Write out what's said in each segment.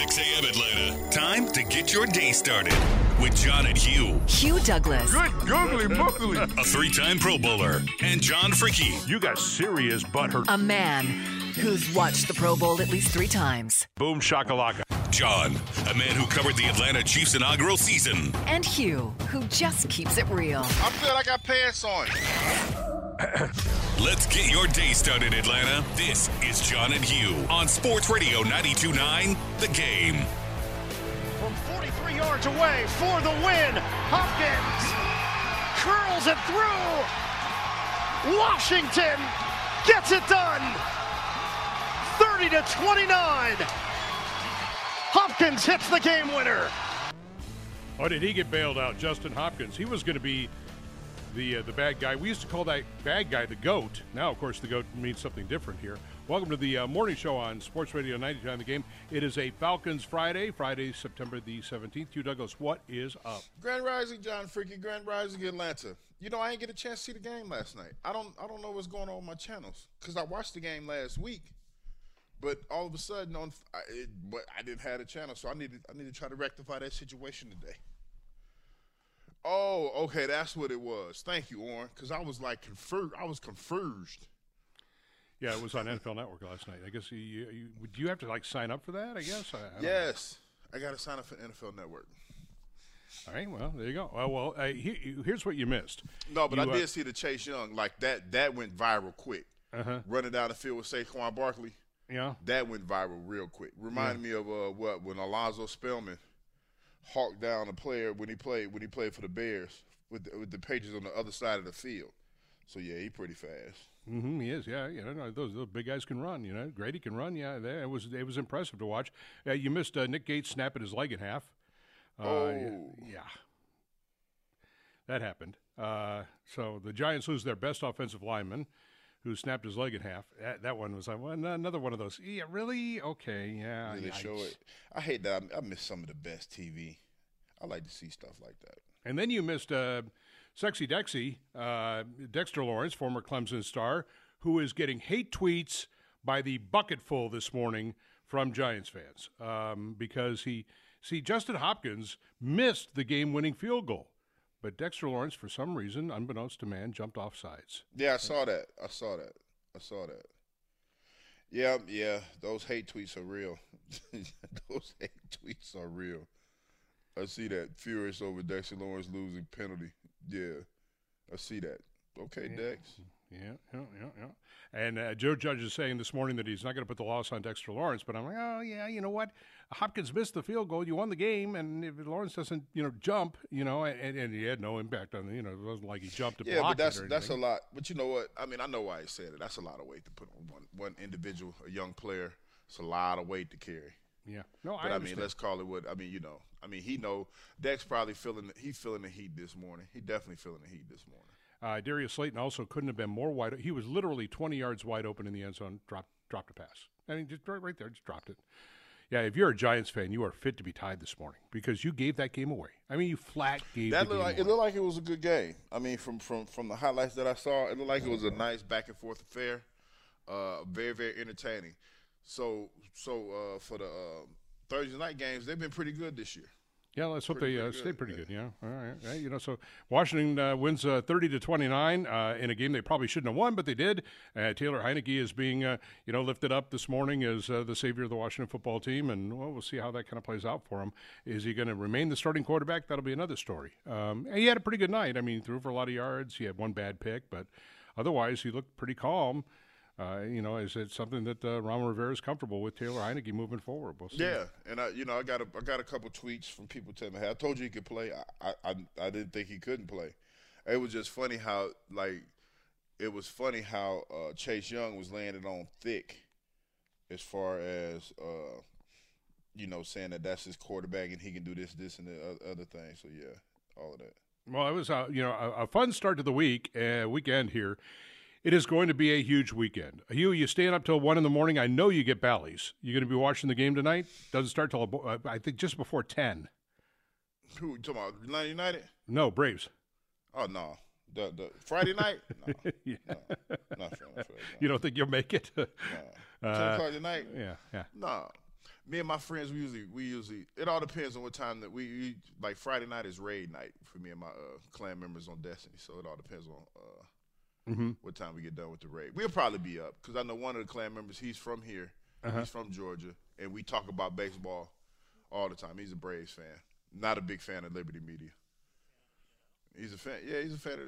6 a.m. Atlanta. Time to get your day started with John and Hugh. Hugh Douglas. Good googly moogly. A 3-time Pro Bowler. And John Fricke. You got serious butthurt. A man who's watched the Pro Bowl at least 3 times. Boom shakalaka. John, a man who covered the Atlanta Chiefs' inaugural season. And Hugh, who just keeps it real. I feel like I got pants on. Let's get your day started, Atlanta. This is John and Hugh on Sports Radio 92.9 The Game. From 43 yards away for the win, Hopkins curls it through. Washington gets it done. 30-29. Hopkins hits the game winner. Oh, did he get bailed out, Justin Hopkins? He was going to be the bad guy. We used to call that bad guy the GOAT. Now, of course, the GOAT means something different here. Welcome to the morning show on Sports Radio 92.9 The Game. It is a Falcons Friday, September the 17th. Hugh Douglas, what is up? Grand Rising, John Fricke. Grand Rising, Atlanta. You know, I didn't get a chance to see the game last night. I don't know what's going on with my channels because I watched the game last week. But all of a sudden, I didn't have a channel, so I need to try to rectify that situation today. Oh, okay, that's what it was. Thank you, Orrin, because I was like confused. I was confused. Yeah, it was on NFL Network last night. I guess do you have to like sign up for that? I guess. I Yes, I got to sign up for NFL Network. All right, well, there you go. Here's what you missed. No, but I did see the Chase Young like that. That went viral quick. Running down the field with Saquon Barkley. Yeah, that went viral real quick. Reminded me of when Alonzo Spellman hawked down a player when he played for the Bears with the Patriots on the other side of the field. So yeah, he's pretty fast. Mm-hmm, he is. Yeah, those big guys can run. You know, Grady can run. Yeah, it was impressive to watch. You missed Nick Gates snapping his leg in half. Yeah, that happened. So the Giants lose their best offensive lineman, who snapped his leg in half. That one was another one of those. Yeah, really? Okay, yeah. Did they show it? I hate that. I miss some of the best TV. I like to see stuff like that. And then you missed Sexy Dexy, Dexter Lawrence, former Clemson star, who is getting hate tweets by the bucketful this morning from Giants fans because Justin Hopkins missed the game-winning field goal. But Dexter Lawrence, for some reason, unbeknownst to man, jumped off sides. Yeah, I saw that. Yeah, those hate tweets are real. Those hate tweets are real. I see that. Furious over Dexter Lawrence losing penalty. Yeah, I see that. Okay, yeah. Dex. Yeah. And Joe Judge is saying this morning that he's not going to put the loss on Dexter Lawrence, but I'm like, oh, yeah, you know what? Hopkins missed the field goal. You won the game, and if Lawrence doesn't, jump, and he had no impact on it wasn't like he jumped to block it. Yeah, but that's a lot. But you know what? I mean, I know why he said it. That's a lot of weight to put on one individual, a young player. It's a lot of weight to carry. Yeah. No, but I understand. Let's call it what he know Dex probably feeling the heat this morning. He definitely feeling the heat this morning. Darius Slayton also couldn't have been more wide. He was literally 20 yards wide open in the end zone, dropped a pass. I mean, just right there, just dropped it. Yeah, if you're a Giants fan, you are fit to be tied this morning because you gave that game away. I mean, you flat gave the game away. It looked like it was a good game. I mean, from the highlights that I saw, it looked like it was a nice back-and-forth affair, very, very entertaining. So for the Thursday night games, they've been pretty good this year. Yeah, let's hope they stay pretty good. Yeah, all right. So Washington wins 30-29 in a game they probably shouldn't have won, but they did. Taylor Heineke is being lifted up this morning as the savior of the Washington football team, and we'll see how that kind of plays out for him. Is he going to remain the starting quarterback? That'll be another story. He had a pretty good night. I mean, he threw for a lot of yards. He had one bad pick, but otherwise he looked pretty calm. Is it something that Ron Rivera is comfortable with Taylor Heineke moving forward? We'll see. Yeah, and I got a couple tweets from people telling me, "Hey, I told you he could play. I didn't think he couldn't play." It was just funny how Chase Young was landing on thick, as far as saying that that's his quarterback and he can do this, and the other thing. So yeah, all of that. Well, it was a fun start to the weekend here. It is going to be a huge weekend. Hugh, you staying up till 1 in the morning? I know you get Bally's. You going to be watching the game tonight? Doesn't start till I think just before 10. Who you talking about? Atlanta United? No, Braves. Oh no, the Friday night? No, yeah. no, not Friday. No. You don't think you'll make it? No. 10 o'clock tonight? Yeah. No. me and my friends, we usually it all depends on what time that we like. Friday night is raid night for me and my clan members on Destiny, so it all depends on what time we get done with the raid. We'll probably be up because I know one of the clan members. He's from here. He's from Georgia, and we talk about baseball all the time. He's a Braves fan, not a big fan of Liberty Media. He's a fan. Yeah, he's a fan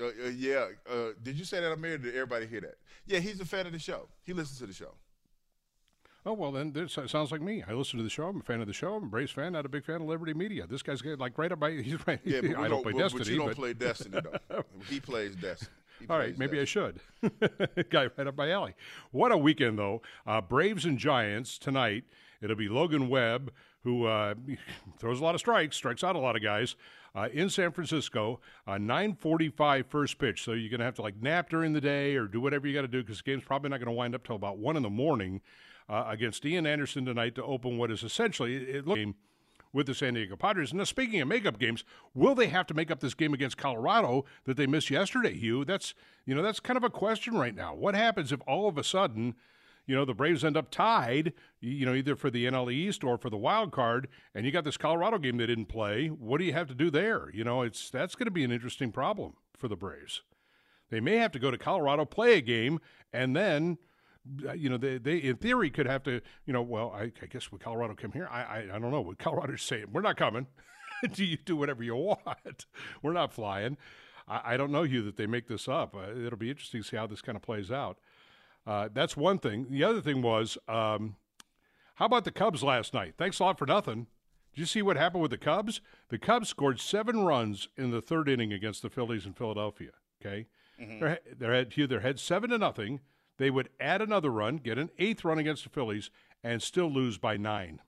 of. Did you say that, Amir? Did everybody hear that? Yeah, he's a fan of the show. He listens to the show. Oh, well, then this sounds like me. I listen to the show. I'm a fan of the show. I'm a Braves fan, not a big fan of Liberty Media. This guy's like right up my. He's right. Yeah, but I don't play Destiny. But you don't play Destiny though. He plays Destiny. All right, maybe I should. Guy right up my alley. What a weekend, though. Braves and Giants tonight. It'll be Logan Webb, who throws a lot of strikes out a lot of guys, in San Francisco. 9:45 first pitch, so you're going to have to like nap during the day or do whatever you got to do because the game's probably not going to wind up till about 1 in the morning against Ian Anderson tonight to open what is essentially a game with the San Diego Padres. Now, speaking of makeup games, will they have to make up this game against Colorado that they missed yesterday, Hugh? That's kind of a question right now. What happens if all of a sudden, the Braves end up tied, either for the NL East or for the wild card, and you got this Colorado game they didn't play? What do you have to do there? That's going to be an interesting problem for the Braves. They may have to go to Colorado, play a game, and then they in theory could have to, I guess would Colorado come here? I don't know. Would Colorado say, we're not coming? Do you do whatever you want? We're not flying. I don't know, Hugh, that they make this up. It'll be interesting to see how this kind of plays out. That's one thing. The other thing was, how about the Cubs last night? Thanks a lot for nothing. Did you see what happened with the Cubs? The Cubs scored 7 runs in the 3rd inning against the Phillies in Philadelphia. Okay, They're ahead 7-0. They would add another run, get an 8th run against the Phillies, and still lose by 9.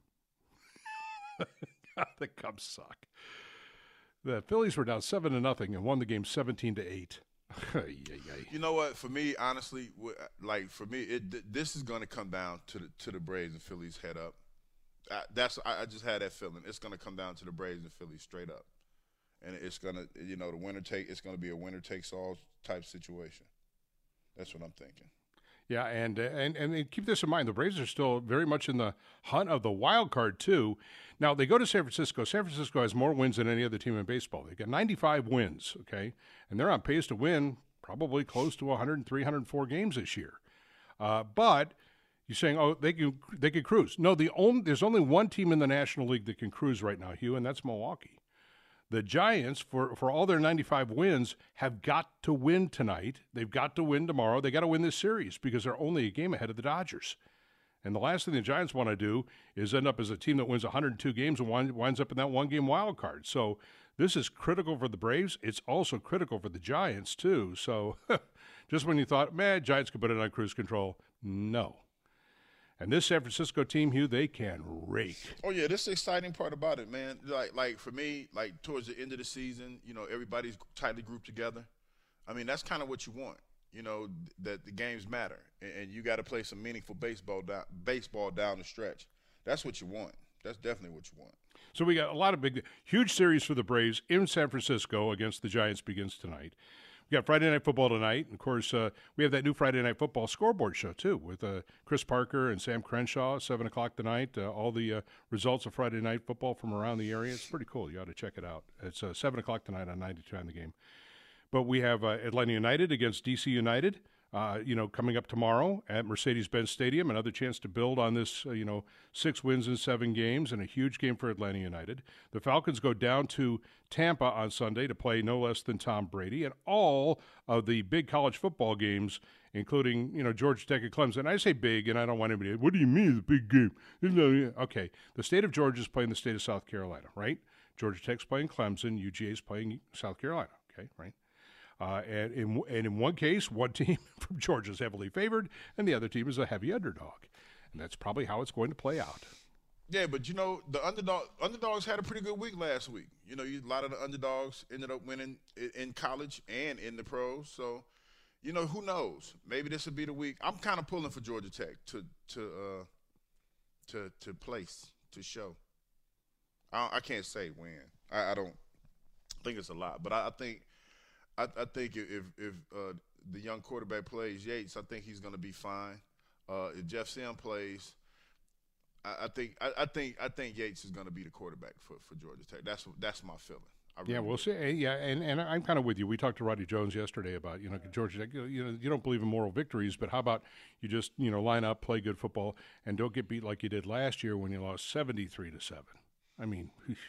The Cubs suck. The Phillies were down 7-0 and won the game 17-8. You know what? For me, honestly, this is going to come down to the Braves and Phillies head up. I just had that feeling. It's going to come down to the Braves and Phillies straight up, and it's going to it's going to be a winner takes all type situation. That's what I'm thinking. Yeah, and keep this in mind. The Braves are still very much in the hunt of the wild card, too. Now, they go to San Francisco. San Francisco has more wins than any other team in baseball. They've got 95 wins, okay? And they're on pace to win probably close to 103, 104 games this year. But you're saying, they can cruise. No, there's only one team in the National League that can cruise right now, Hugh, and that's Milwaukee. The Giants, for all their 95 wins, have got to win tonight. They've got to win tomorrow. They got to win this series because they're only a game ahead of the Dodgers. And the last thing the Giants want to do is end up as a team that wins 102 games and winds up in that one-game wild card. So this is critical for the Braves. It's also critical for the Giants, too. So just when you thought, Giants could put it on cruise control, no. And this San Francisco team, Hugh, they can rake. Oh, yeah, this is the exciting part about it, man. Like for me, towards the end of the season, everybody's tightly grouped together. I mean, that's kind of what you want, that the games matter. And you got to play some meaningful baseball down the stretch. That's what you want. That's definitely what you want. So we got a lot of huge series for the Braves in San Francisco against the Giants begins tonight. We got Friday Night Football tonight. And of course, we have that new Friday Night Football scoreboard show, too, with Chris Parker and Sam Crenshaw at 7 o'clock tonight. All the results of Friday Night Football from around the area. It's pretty cool. You ought to check it out. It's 7 o'clock tonight on 92 on the game. But we have Atlanta United against D.C. United, coming up tomorrow at Mercedes-Benz Stadium. Another chance to build on this, 6 wins in 7 games and a huge game for Atlanta United. The Falcons go down to Tampa on Sunday to play no less than Tom Brady. And all of the big college football games, including, Georgia Tech and Clemson. I say big, and I don't want anybody to, what do you mean it's a big game? Okay, the state of Georgia is playing the state of South Carolina, right? Georgia Tech's playing Clemson. UGA is playing South Carolina, okay, right? And in one case, one team from Georgia is heavily favored, and the other team is a heavy underdog. And that's probably how it's going to play out. Yeah, but, the underdogs had a pretty good week last week. A lot of the underdogs ended up winning in college and in the pros. So, who knows? Maybe this will be the week. I'm kind of pulling for Georgia Tech to place, to show. I can't say when. I don't think it's a lot, but I think if the young quarterback plays Yates, I think he's going to be fine. If Jeff Sim plays, I think Yates is going to be the quarterback for Georgia Tech. That's my feeling. Yeah, we'll see. Yeah, and I'm kind of with you. We talked to Roddy Jones yesterday about Georgia Tech. You don't believe in moral victories, but how about you just line up, play good football, and don't get beat like you did last year when you lost 73-7. I mean.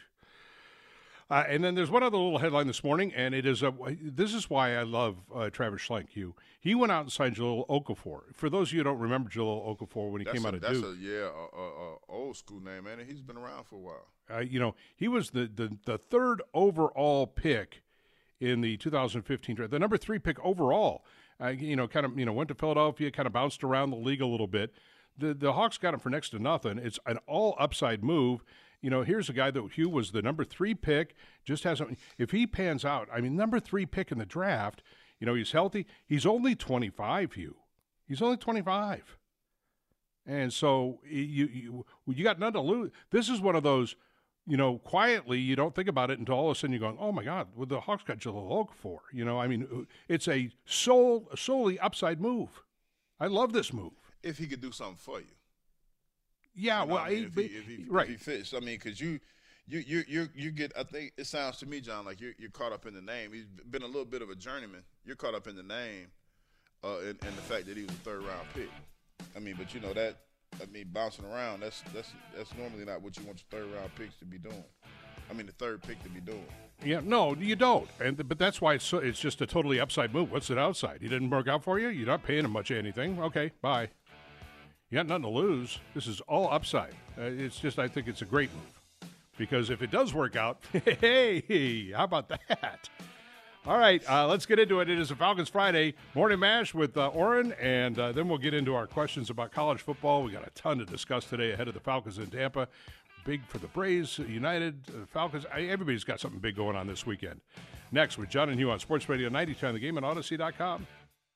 And then there's one other little headline this morning, and it is this is why I love Travis Schlenk. He went out and signed Jahlil Okafor. For those of you who don't remember Jahlil Okafor when he came out of Duke. That's old school name, man. He's been around for a while. He was the third overall pick in the 2015 draft, the number 3 pick overall. Went to Philadelphia, kind of bounced around the league a little bit. The Hawks got him for next to nothing. It's an all upside move. Here's a guy that Hugh was the number 3 pick, just hasn't. If he pans out, number 3 pick in the draft, he's healthy. He's only 25, Hugh. He's only 25. And so you got nothing to lose. This is one of those, quietly, you don't think about it until all of a sudden you're going, oh, my God, the Hawks got Jahlil Okafor. It's a solely upside move. I love this move. If he could do something for you. Yeah, if he fits. Because you get. I think it sounds to me, John, like you're caught up in the name. He's been a little bit of a journeyman. You're caught up in the name, and the fact that he was a 3rd round pick. But that. Bouncing around. That's normally not what you want your 3rd round picks to be doing. The 3rd pick to be doing. Yeah, no, you don't. But that's why it's just a totally upside move. What's it outside? He didn't work out for you. You're not paying him much of anything. Okay, bye. You got nothing to lose. This is all upside. It's just, I think it's a great move. Because if it does work out, hey, how about that? All right, let's get into it. It is a Falcons Friday Morning Mash with Orrin, and then we'll get into our questions about college football. We got a ton to discuss today ahead of the Falcons in Tampa. Big for the Braves, United, Falcons. Everybody's got something big going on this weekend. Next with John and Hugh on Sports Radio 92 on the Game and Odyssey.com.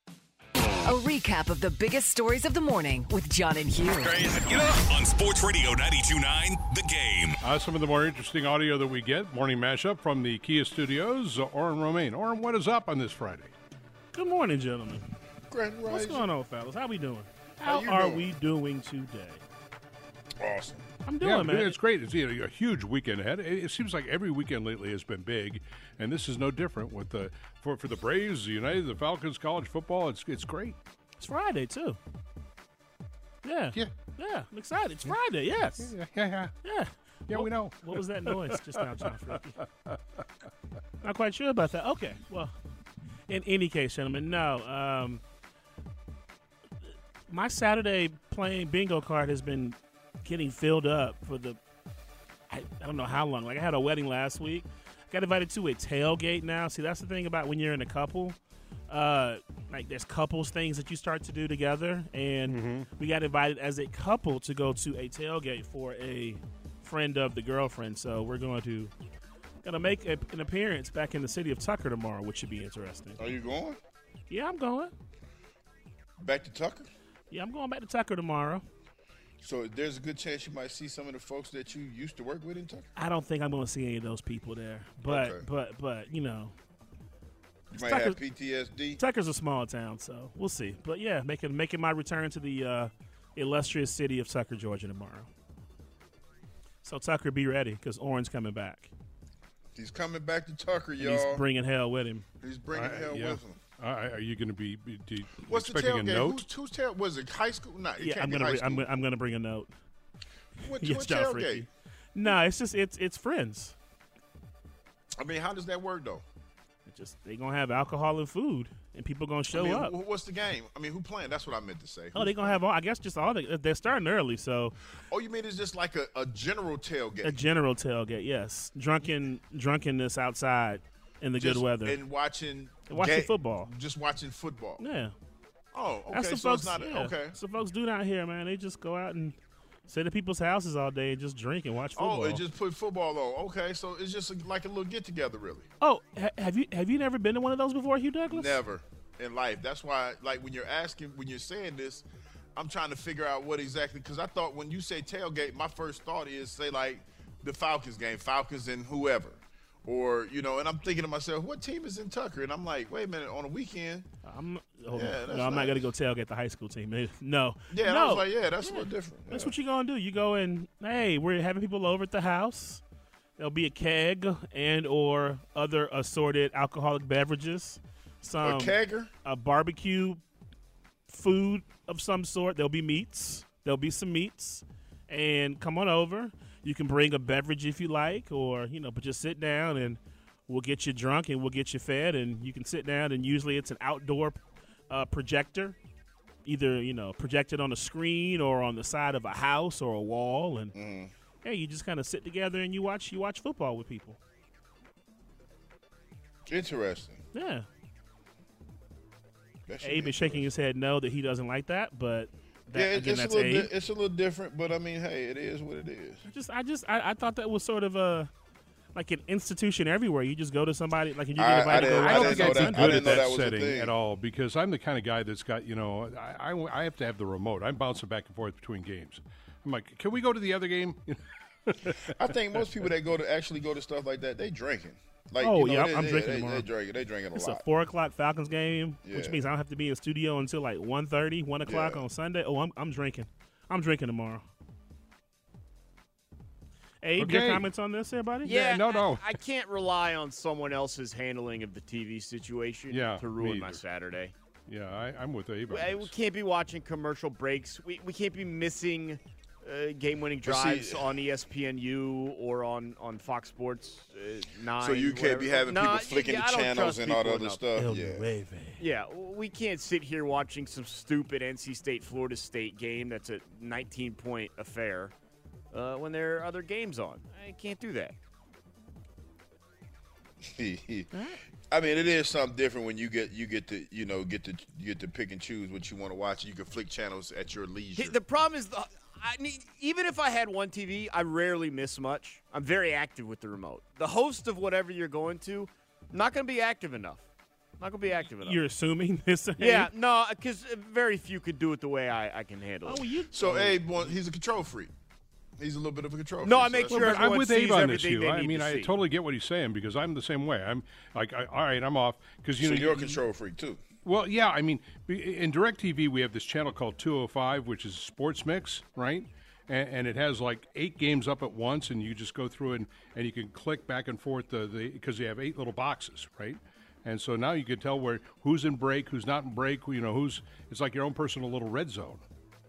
A recap of the biggest stories of the morning with John and Hugh. On Sports Radio 92.9, The Game. Some of the more interesting audio that we get, morning mashup from the Kia Studios, Orrin Romaine. Orrin, what is up on this Friday? Good morning, gentlemen. What's going on, fellas? How we doing? How are we doing today? Awesome. I'm doing, man. It's great. It's a huge weekend ahead. It seems like every weekend lately has been big, and this is no different with for the Braves, the United, the Falcons, college football. It's great. It's Friday too. Yeah. I'm excited. It's Friday. Yes. Yeah. We know. What was that noise just now, John Freaky? Not quite sure about that. Okay. Well, in any case, gentlemen, no. My Saturday playing bingo card has been getting filled up for I don't know how long. Like, I had a wedding last week. Got invited to a tailgate now. See, that's the thing about when you're in a couple. There's couples things that you start to do together, and we got invited as a couple to go to a tailgate for a friend of the girlfriend. So we're going to make an appearance back in the city of Tucker tomorrow, which should be interesting. Are you going? Yeah, I'm going. Back to Tucker? Yeah, I'm going back to Tucker tomorrow. So there's a good chance you might see some of the folks that you used to work with in Tucker? I don't think I'm going to see any of those people there. But you might have PTSD. Tucker's a small town, so we'll see. But yeah, making my return to the illustrious city of Tucker, Georgia tomorrow. So Tucker, be ready because Orrin's coming back. He's coming back to Tucker, y'all. He's bringing hell with him. He's bringing hell with him. Are you going to be What's expecting the tailgate? a note? Who's tailgate? Was it high school? No, yeah, I'm going to bring a note. What yes, John tailgate? Freaky. No, it's just it's friends. How does that work though? They're going to have alcohol and food, and people going to show up. What's the game? Who playing? That's what I meant to say. Oh, they're going to have they're starting early, so. Oh, you mean it's just like a general tailgate? A general tailgate, yes. Drunkenness outside in the good weather. And watching football. Just watching football. Yeah. Oh, okay. That's the so folks, it's not okay. So folks do down here, man. They just go out and sit at people's houses all day and just drink and watch football. Oh, and just put football on. Okay, so it's just like a little get-together, really. Oh, have you never been to one of those before, Hugh Douglas? Never in life. That's why, when you're saying this, I'm trying to figure out what exactly, because I thought when you say tailgate, my first thought is, say, like, the Falcons game, Falcons and whoever. Or, you know, and I'm thinking to myself, what team is in Tucker? And I'm like, wait a minute, on a weekend? I'm that's not nice. going to go tailgate the high school team. No. Yeah, and no. I was like, yeah, that's a little different. That's what you're going to do. You go in, hey, we're having people over at the house. There'll be a keg and or other assorted alcoholic beverages. A kegger? A barbecue food of some sort. There'll be meats. There'll be some meats. And come on over. You can bring a beverage if you like, or, you know, but just sit down and we'll get you drunk and we'll get you fed. And you can sit down, and usually it's an outdoor projector, either, you know, projected on a screen or on the side of a house or a wall. And, hey, you just kind of sit together and you watch football with people. Interesting. Yeah. That should be Abe is shaking his head no that he doesn't like that, but that, yeah, again, that's Abe. It's a little different, but I mean, hey, it is what it is. I thought that was sort of like an institution everywhere. You just go to somebody, like, and you get invited to go I don't watch think I'd be something. good at know that that was a setting thing. at all because I'm the kind of guy that's got, you know, I have to have the remote. I'm bouncing back and forth between games. I'm like, can we go to the other game? I think most people that actually go to stuff like that, they drinking. Like, Oh, you know, yeah, I'm drinking tomorrow. They drinking a It's lot. a 4:00 Falcons game, which Yeah. means I don't have to be in studio until like 1:30, 1 o'clock Yeah. on Sunday. Oh, I'm drinking. I'm drinking tomorrow. Abe, your Okay. comments on this, everybody? Yeah, no. I can't rely on someone else's handling of the TV situation Yeah, to me ruin my either. Saturday. Yeah, I'm with Abe. on We this. can't be watching commercial breaks. We can't be missing game-winning But see- drives on ESPNU or on Fox Sports 9. So you can't whatever. be having people Nah, flicking yeah, the I don't channels trust and all the people other enough. stuff. El Yeah. Nueve. Yeah, we can't sit here watching some stupid NC State Florida State game that's a 19-point affair when there are other games on. I can't do that. I mean, it is something different when you get to pick and choose what you want to watch. You can flick channels at your leisure. The problem is, even if I had one TV, I rarely miss much. I'm very active with the remote. The host of whatever you're going to, not going to be active enough. Not going to be active enough. You're assuming this? Yeah, no, because very few could do it the way I can handle it. Oh, you. So Abe, he's a control freak. He's a little bit of a control freak. No, I so make that's- sure But I'm everyone with sees Abe on this, everything Hugh. they I need mean, to I see. totally get what he's saying because I'm the same way. I'm like, all right, I'm off because So you're a control freak too. Well, yeah, I mean, in DirecTV we have this channel called 205, which is Sports Mix, right? And it has like 8 games up at once, and you just go through and you can click back and forth because you have 8 little boxes, right? And so now you can tell who's in break, who's not in break. You know, it's like your own personal little red zone.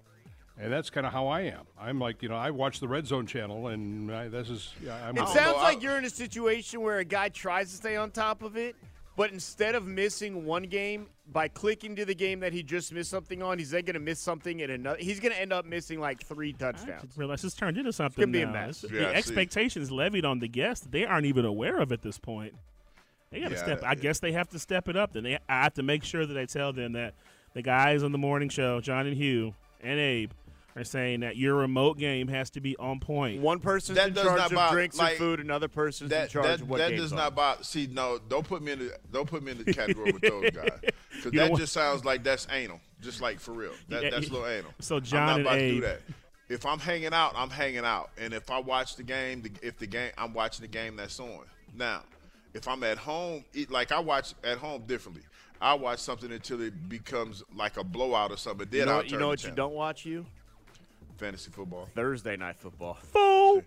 And that's kind of how I am. I'm like, I watch the Red Zone channel, and I'm. It know. sounds like you're in a situation where a guy tries to stay on top of it, but instead of missing one game, by clicking to the game that he just missed something on, he's then going to miss something in another. He's going to end up missing like 3 I touchdowns. just realized it's turned into something gonna be a now. mess. The Yeah, see. expectations levied on the guests that they aren't even aware of at this point. They got to Yeah, step. I guess they have to step it up. Then I have to make sure that I tell them that the guys on the morning show, John and Hugh and Abe, are saying that your remote game has to be on point. One person's That in does charge not of bother- drinks like, and food, another person's in charge of what that game's does on. not bother. See, no, don't put me in the category with those guys because You know that what? just sounds like that's anal, just like for real. That's a little anal. So John I'm not and about to do Abe- that. If I'm hanging out, I'm hanging out, and if I watch the game, I'm watching the game that's on. Now, if I'm at home, I watch at home differently. I watch something until it becomes like a blowout or something. Then I'll turn You know the what you channel. don't watch, you? Fantasy football. Thursday night football. Fool.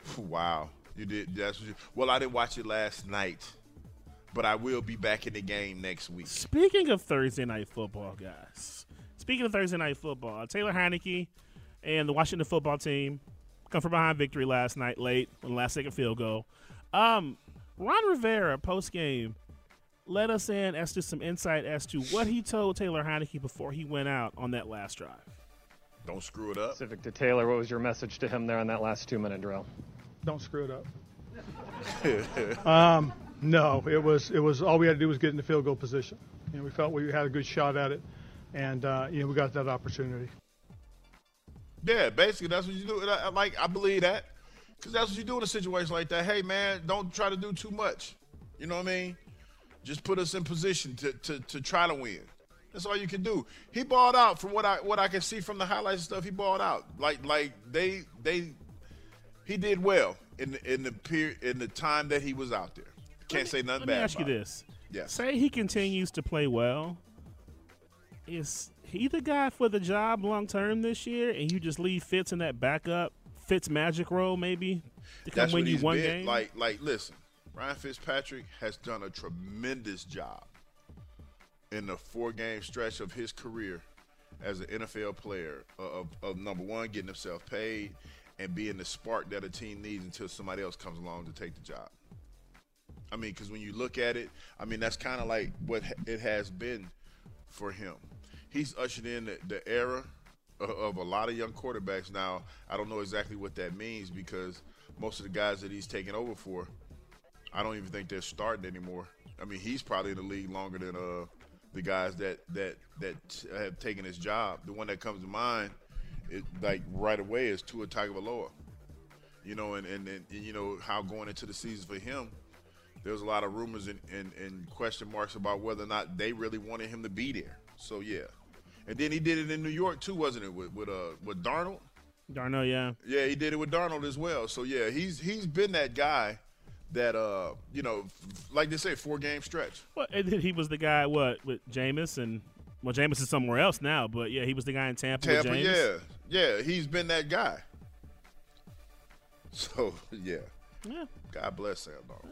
Wow, you did. That's what you. Well, I didn't watch it last night, but I will be back in the game next week. Speaking of Thursday night football, guys. Speaking of Thursday night football, Taylor Heineke and the Washington football team come from behind victory last night, late on the last-second field goal. Ron Rivera post game let us in as to some insight as to what he told Taylor Heineke before he went out on that last drive. Don't screw it up. Specific to Taylor, what was your message to him there on that last 2-minute drill? Don't screw it up. No, it was all we had to do was get in the field goal position. We felt we had a good shot at it, and we got that opportunity. Yeah, basically that's what you do. I believe that because that's what you do in a situation like that. Hey, man, don't try to do too much. You know what I mean? Just put us in position to try to win. That's all you can do. He balled out from what I can see from the highlights and stuff. He balled out he did well in the time that he was out there. Can't say nothing bad. Let me ask you about it. this. Yes. Say he continues to play well. Is he the guy for the job long term this year, and you just leave Fitz in that backup Fitz magic role maybe to come That's win what you he's one been. game? Like, listen, Ryan Fitzpatrick has done a tremendous job in the 4-game stretch of his career as an NFL player of number one, getting himself paid and being the spark that a team needs until somebody else comes along to take the job. I mean, because when you look at it, I mean, that's kind of like what it has been for him. He's ushered in the era of a lot of young quarterbacks. Now, I don't know exactly what that means because most of the guys that he's taken over for, I don't even think they're starting anymore. I mean, he's probably in the league longer than the guys that have taken his job. The one that comes to mind, like right away, is Tua Tagovailoa. You know, and you know how going into the season for him, there was a lot of rumors and question marks about whether or not they really wanted him to be there. So yeah, and then he did it in New York too, wasn't it? With Darnold. Darnold, yeah. Yeah, he did it with Darnold as well. So yeah, he's been that guy that you know, like they say, 4-game stretch. Well, and then he was the guy with Jameis, and well, Jameis is somewhere else now, but yeah, he was the guy in Tampa with Jameis. Yeah, he's been that guy. So yeah. God bless Sam Darnold.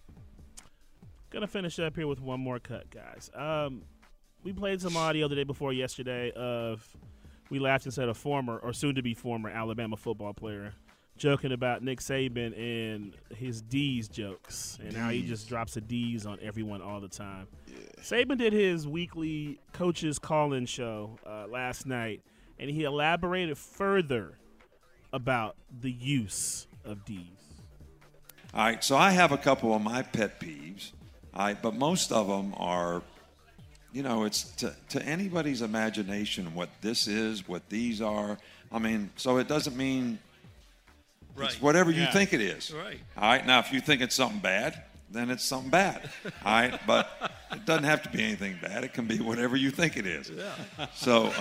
Gonna finish up here with one more cut, guys. We played some audio the day before yesterday of we laughed and said a former or soon-to-be former Alabama football player joking about Nick Saban and his D's jokes and how he just drops a D's on everyone all the time. Yeah. Saban did his weekly coaches call-in show last night, and he elaborated further about the use of D's. All right, so I have a couple of my pet peeves, but most of them are, you know, it's to anybody's imagination what this is, what these are. I mean, so it doesn't mean it's whatever you think it is. Right. All right, now if you think it's something bad, then it's something bad. All right, but it doesn't have to be anything bad. It can be whatever you think it is. Yeah. So,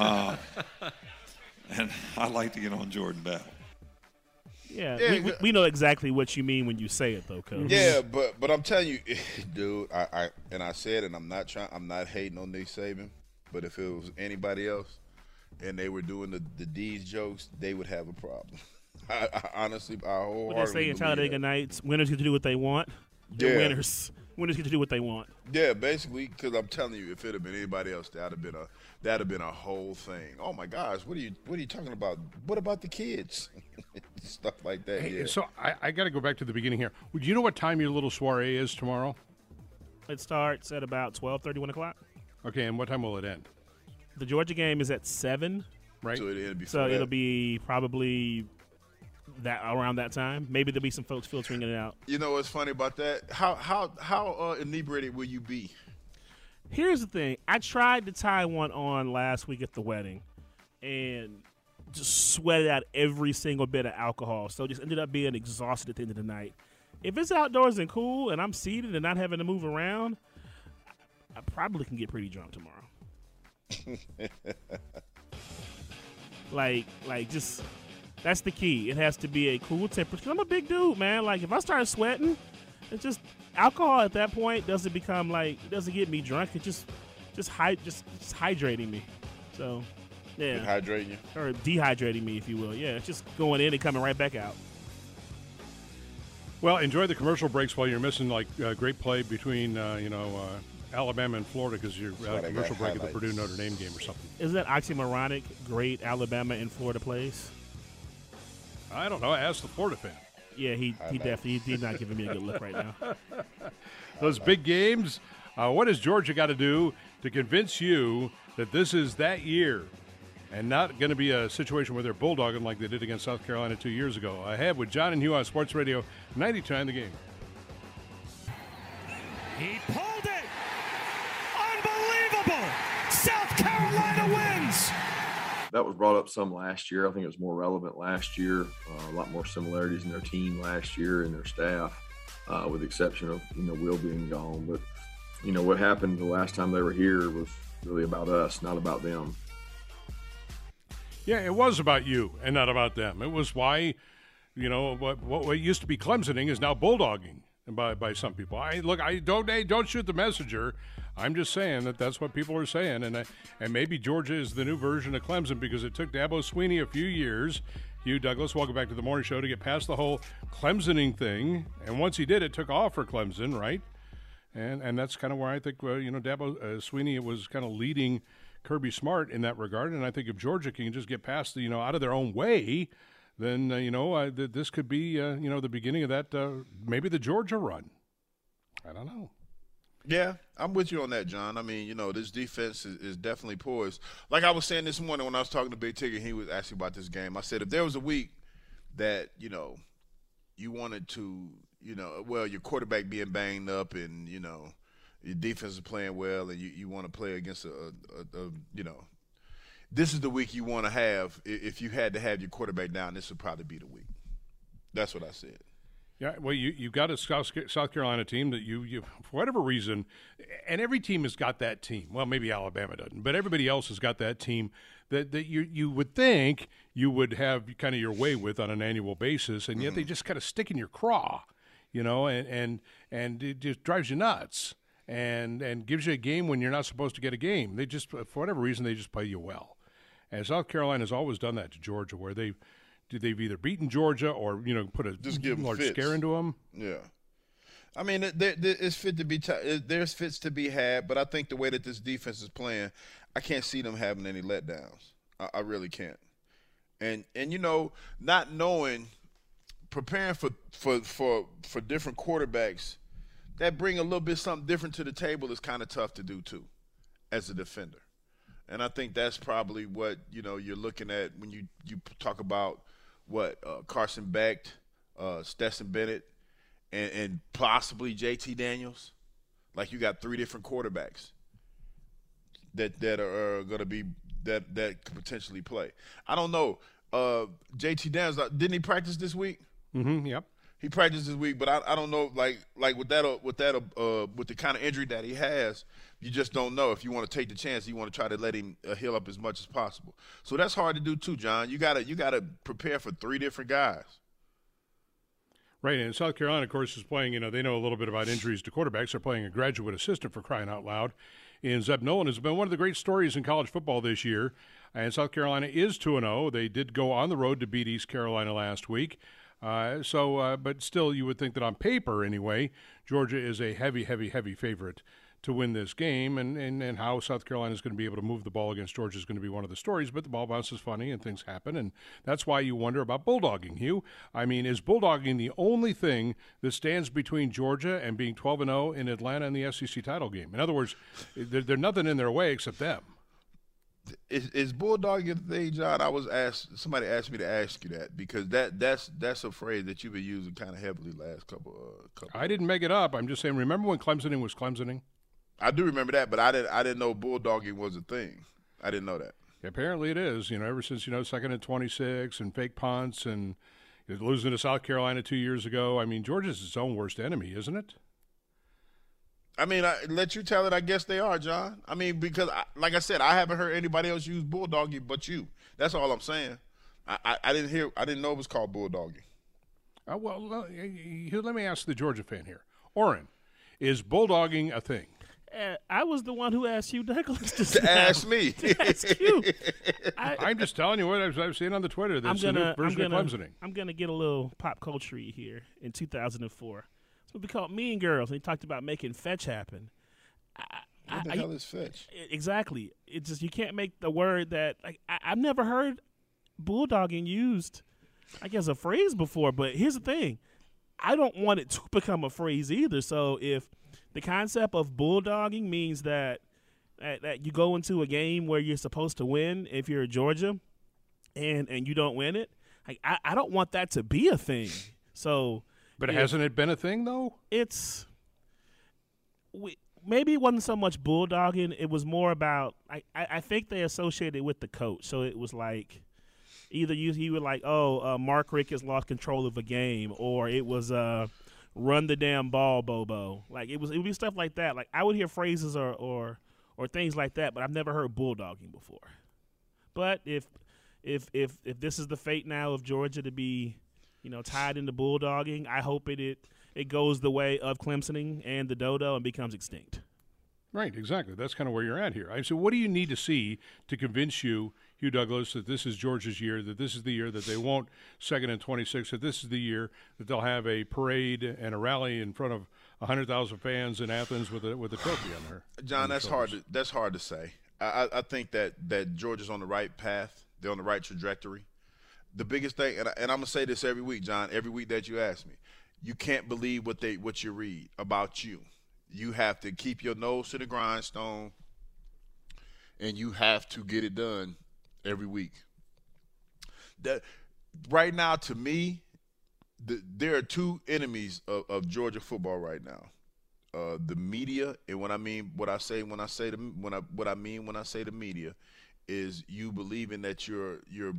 and I like to get on Jordan Bell. Yeah, we know exactly what you mean when you say it, though, Coach. Yeah, but I'm telling you, dude, I said it. I'm not hating on Nick Saban, but if it was anybody else and they were doing the D's jokes, they would have a problem. I honestly, I wholeheartedly What they say in Talladega Nights, winners get to do what they want. They're winners. Winners get to do what they want. Yeah, basically, because I'm telling you, if it had been anybody else, that'd have been a whole thing. Oh my gosh, what are you talking about? What about the kids? Stuff like that. Hey, yeah. So I got to go back to the beginning here. Would you know what time your little soiree is tomorrow? It starts at about 12:30, 1 o'clock. Okay, and what time will it end? The Georgia game is at 7. Right. So it'll be probably that around that time. Maybe there'll be some folks filtering it out. You know what's funny about that? How inebriated will you be? Here's the thing. I tried to tie one on last week at the wedding and just sweated out every single bit of alcohol. So just ended up being exhausted at the end of the night. If it's outdoors and cool and I'm seated and not having to move around, I probably can get pretty drunk tomorrow. like just that's the key. It has to be a cool temperature. I'm a big dude, man. Like if I start sweating, it's just alcohol at that point doesn't become like it doesn't get me drunk. It just hydrating me. So yeah, hydrating you or dehydrating me, if you will. Yeah, it's just going in and coming right back out. Well, enjoy the commercial breaks while you're missing like great play between Alabama and Florida because you're commercial break at the Purdue Notre Dame game or something. Isn't that oxymoronic? Great Alabama and Florida plays. I don't know. Ask the Florida fan. Yeah, he definitely he's not giving me a good look right now. Those big games. What has Georgia got to do to convince you that this is that year and not going to be a situation where they're bulldogging like they did against South Carolina 2 years ago? Ahead with John and Hugh on Sports Radio 92.9 The Game. He pulled it. Unbelievable. South Carolina wins. That was brought up some last year. I think it was more relevant last year. A lot more similarities in their team last year and their staff, with the exception of, Will being gone. But, what happened the last time they were here was really about us, not about them. Yeah, it was about you and not about them. It was why, what used to be Clemsoning is now bulldogging. by some people. I don't shoot the messenger. I'm just saying that's what people are saying, and maybe Georgia is the new version of Clemson because it took Dabo Swinney a few years. Hugh Douglas, welcome back to the morning show, to get past the whole Clemsoning thing, and once he did, it took off for Clemson, right? And that's kind of where I think Dabo Swinney was kind of leading Kirby Smart in that regard, and I think if Georgia can just get past the out of their own way, then this could be the beginning of that maybe the Georgia run. I don't know. Yeah, I'm with you on that, John. I mean, this defense is definitely poised. Like I was saying this morning when I was talking to Big Tigger, he was asking about this game. I said if there was a week that you wanted to, your quarterback being banged up and your defense is playing well and you want to play against this is the week you want to have. If you had to have your quarterback down, this would probably be the week. That's what I said. Yeah, well, you've got a South Carolina team that you for whatever reason, and every team has got that team. Well, maybe Alabama doesn't, but everybody else has got that team that you would think you would have kind of your way with on an annual basis, and yet they just kind of stick in your craw, and it just drives you nuts, and gives you a game when you're not supposed to get a game. They just, for whatever reason, they just play you well, and South Carolina has always done that to Georgia, where they've either beaten Georgia or put a large scare into them. Yeah, I mean it's fit to be. There's fits to be had, but I think the way that this defense is playing, I can't see them having any letdowns. I really can't. And not knowing, preparing for different quarterbacks that bring a little bit something different to the table is kind of tough to do too, as a defender. And I think that's probably what you're looking at when you talk about. Carson Beck, Stetson Bennett, and possibly JT Daniels. Like you got 3 different quarterbacks that are going to be that could potentially play. I don't know. JT Daniels, didn't he practice this week? Mm-hmm. Yep. He practiced this week, but I don't know. Like with the kind of injury that he has, you just don't know. If you want to take the chance, you want to try to let him heal up as much as possible. So that's hard to do too, John. You gotta prepare for 3 different guys. Right, and South Carolina, of course, is playing. They know a little bit about injuries to quarterbacks. They're playing a graduate assistant, for crying out loud. And Zeb Nolan has been one of the great stories in college football this year. And South Carolina is 2-0. They did go on the road to beat East Carolina last week. But still, you would think that on paper, anyway, Georgia is a heavy, heavy, heavy favorite to win this game, and how South Carolina is going to be able to move the ball against Georgia is going to be one of the stories, but the ball bounce is funny and things happen, and that's why you wonder about bulldogging, Hugh. I mean, is bulldogging the only thing that stands between Georgia and being 12-0 in Atlanta in the SEC title game? In other words, there's nothing in their way except them. Is bulldogging the thing, John? Somebody asked me to ask you that because that's a phrase that you've been using kind of heavily last couple. I didn't make it up. I'm just saying. Remember when Clemsoning was Clemsoning? I do remember that, but I didn't know bulldogging was a thing. I didn't know that. Yeah, apparently it is. Ever since 2nd and 26 and fake punts and losing to South Carolina 2 years ago. I mean, Georgia's its own worst enemy, isn't it? I mean, let you tell it. I guess they are, John. I mean, because, like I said, I haven't heard anybody else use bulldogging but you. That's all I'm saying. I didn't know it was called bulldogging. Well, let me ask the Georgia fan here. Orrin, is bulldogging a thing? I was the one who asked you, Douglas, to ask me. To ask you. I'm just telling you what I've seen on the Twitter. That's the new version of Clemsoning. I'm going to get a little pop culture here. In 2004. It's what we called Mean Girls. And he talked about making fetch happen. What the hell is fetch? Exactly. It's just you can't make the word that I've never heard bulldogging used, I guess, a phrase before. But here's the thing: I don't want it to become a phrase either. So if the concept of bulldogging means that you go into a game where you're supposed to win, if you're Georgia, and you don't win it, I don't want that to be a thing. So. But hasn't it been a thing, though? Maybe it wasn't so much bulldogging. It was more about I think they associated with the coach. So it was like either you were like, Mark Richt has lost control of a game, or it was run the damn ball, Bobo. Like it would be stuff like that. Like I would hear phrases or things like that, but I've never heard bulldogging before. But if this is the fate now of Georgia to be tied into bulldogging, I hope it's it goes the way of Clemsoning and the dodo and becomes extinct. Right, exactly. That's kind of where you're at here. So what do you need to see to convince you, Hugh Douglas, that this is Georgia's year, that this is the year that they won't 2nd and 26, that this is the year that they'll have a parade and a rally in front of 100,000 fans in Athens with a trophy on there? John, that's hard to say. I think that Georgia's on the right path. They're on the right trajectory. The biggest thing, and I'm going to say this every week, John, every week that you ask me, you can't believe what you read about you. You have to keep your nose to the grindstone, and you have to get it done every week. Right now, to me, there are two enemies of Georgia football right now: the media, and what I mean when I say the media is you believing that you're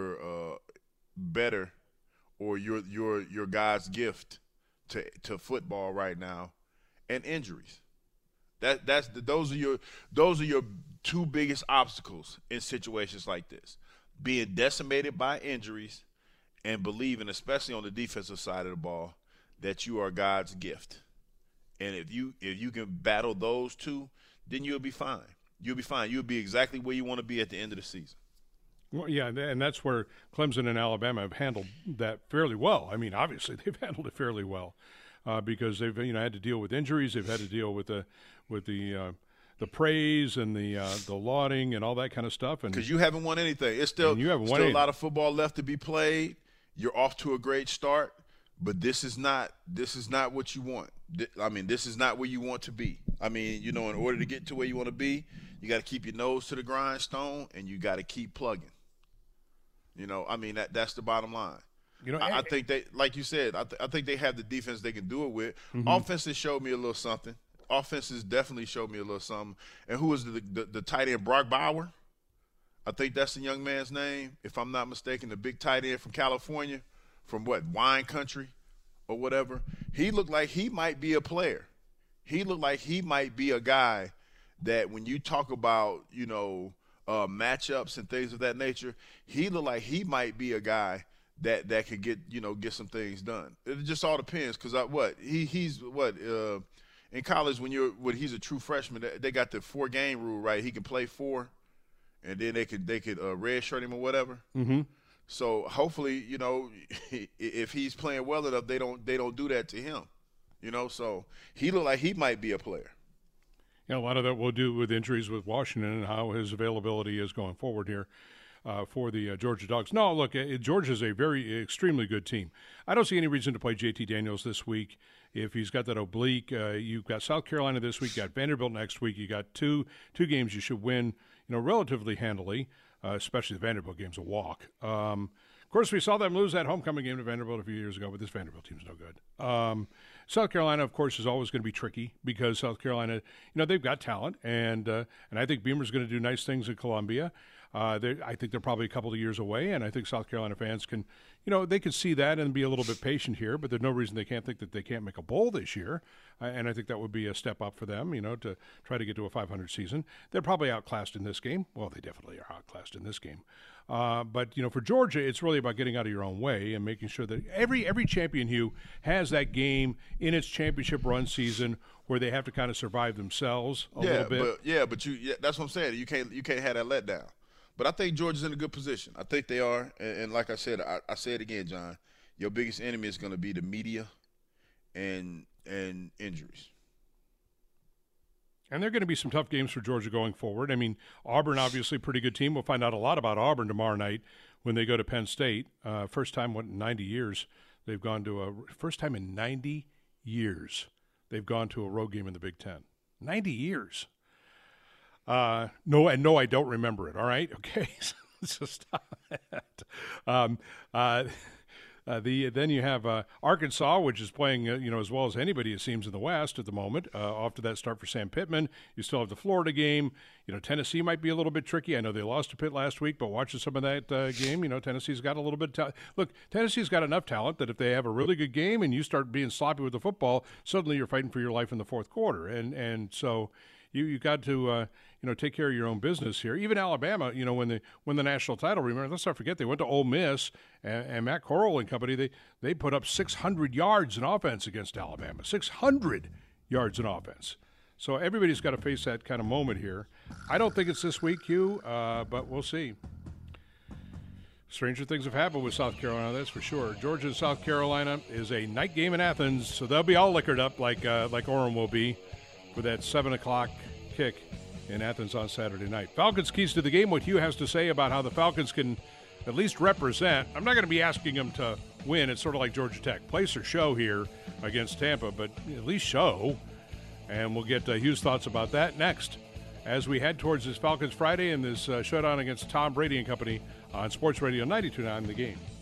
better, or you're God's gift to football right now. And injuries. Those are your two biggest obstacles in situations like this. Being decimated by injuries and believing, especially on the defensive side of the ball, that you are God's gift. And if you can battle those two, then you'll be fine. You'll be fine. You'll be exactly where you want to be at the end of the season. Well, yeah, and that's where Clemson and Alabama have handled that fairly well. I mean, obviously they've handled it fairly well. Because they've had to deal with injuries, they've had to deal with the praise and the lauding and all that kind of stuff. And because you haven't won anything, it's still a lot of football left to be played. You're off to a great start, but this is not what you want. I mean, this is not where you want to be. I mean, in order to get to where you want to be, you got to keep your nose to the grindstone and you got to keep plugging. I mean that's the bottom line. I think they, like you said, I think they have the defense they can do it with. Mm-hmm. Offenses showed me a little something. Offenses definitely showed me a little something. And who was the tight end, Brock Bauer? I think that's the young man's name, if I'm not mistaken, the big tight end from California, from wine country or whatever. He looked like he might be a player. He looked like he might be a guy that when you talk about, matchups and things of that nature, he looked like he might be a guy that could get some things done. It just all depends, because he's in college when he's a true freshman, they got the 4-game rule, right? He can play 4, and then they could redshirt him or whatever. Mm-hmm. So hopefully, if he's playing well enough, they don't do that to him. So he looked like he might be a player. Yeah, a lot of that will do with injuries with Washington and how his availability is going forward here. For the Georgia Dogs. No, look, Georgia's a extremely good team. I don't see any reason to play JT Daniels this week if he's got that oblique. You've got South Carolina this week, you got Vanderbilt next week. You got two games you should win, relatively handily, especially the Vanderbilt game's a walk. Of course, we saw them lose that homecoming game to Vanderbilt a few years ago, but this Vanderbilt team's no good. South Carolina, of course, is always going to be tricky because South Carolina, they've got talent, and I think Beamer's going to do nice things at Columbia. I think they're probably a couple of years away, and I think South Carolina fans can, they can see that and be a little bit patient here, but there's no reason they can't think that they can't make a bowl this year, and I think that would be a step up for them, to try to get to a 500 season. They're probably outclassed in this game. Well, they definitely are outclassed in this game. But, for Georgia, it's really about getting out of your own way and making sure that every champion, Hugh, has that game in its championship run season where they have to kind of survive themselves a little bit. But that's what I'm saying. You can't have that letdown. But I think Georgia's in a good position. I think they are. And like I said, I say it again, John, your biggest enemy is going to be the media and injuries. And there are going to be some tough games for Georgia going forward. I mean, Auburn, obviously, a pretty good team. We'll find out a lot about Auburn tomorrow night when they go to Penn State. First time in 90 years they've gone to first time in 90 years they've gone to a road game in the Big Ten. 90 years. No, I don't remember it. All right, okay, so stop that. Then you have Arkansas, which is playing as well as anybody it seems in the West at the moment. Off to that start for Sam Pittman. You still have the Florida game. Tennessee might be a little bit tricky. I know they lost to Pitt last week, but watching some of that game, Tennessee's got a little bit. Look, Tennessee's got enough talent that if they have a really good game and you start being sloppy with the football, suddenly you're fighting for your life in the fourth quarter, and so. You got to take care of your own business here. Even Alabama, when they won the national title, remember, let's not forget they went to Ole Miss, and Matt Corral and company, they put up 600 yards in offense against Alabama. 600 yards in offense. So everybody's got to face that kind of moment here. I don't think it's this week, Hugh, but we'll see. Stranger things have happened with South Carolina, that's for sure. Georgia and South Carolina is a night game in Athens, so they'll be all liquored up like Orem will be for that 7 o'clock kick in Athens on Saturday night. Falcons keys to the game, what Hugh has to say about how the Falcons can at least represent. I'm not going to be asking them to win. It's sort of like Georgia Tech. Place or show here against Tampa, but at least show. And we'll get Hugh's thoughts about that next as we head towards this Falcons Friday and this showdown against Tom Brady and company on Sports Radio 92.9 The Game.